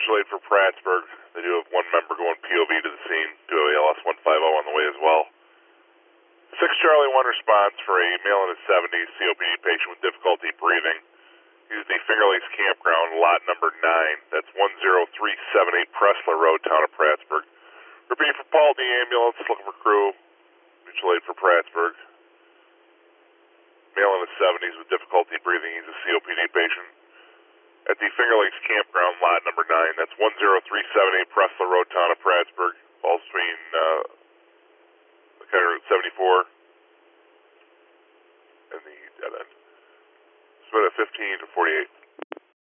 mutual aid for Prattsburg. They do have one member going POV to the scene. Do have ALS 150 on the way as well. 6 Charlie 1 response for a male in his 70s COPD patient with difficulty breathing. He's the Finger Lakes Campground, lot number 9. That's 10378 Pressler Road, town of Prattsburg. Repeat for Paul D. Ambulance, looking for crew. Mutual aid for Prattsburg. Male in his 70s with difficulty breathing. He's a COPD patient. At the Finger Lakes Campground, lot number 9. That's 10378 Pressler Road, town of Prattsburg. Falls between County Route 74 and the dead end. Split at 15 to 48.